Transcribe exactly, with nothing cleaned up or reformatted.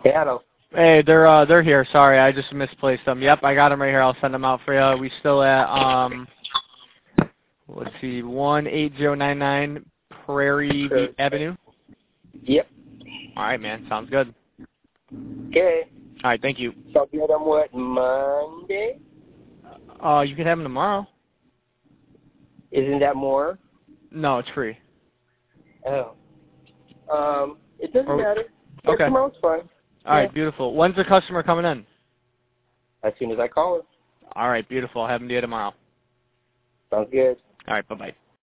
Hello. Hey, they're uh they're here. Sorry, I just misplaced them. Yep, I got them right here. I'll send them out for you. We still at um, let's see, one eight zero nine nine Prairie Sure. Avenue. Yep. All right, man. Sounds good. Okay. All right, thank you. So I'll get them what, Monday? Uh, you can have them tomorrow. Isn't that more? No, it's free. Oh. Um, it doesn't Or, matter. Yeah, okay. tomorrow's fine. All right, Yeah. beautiful. When's the customer coming in? As soon as I call her. All right, beautiful. I'll have them to you tomorrow. Sounds good. All right, bye-bye.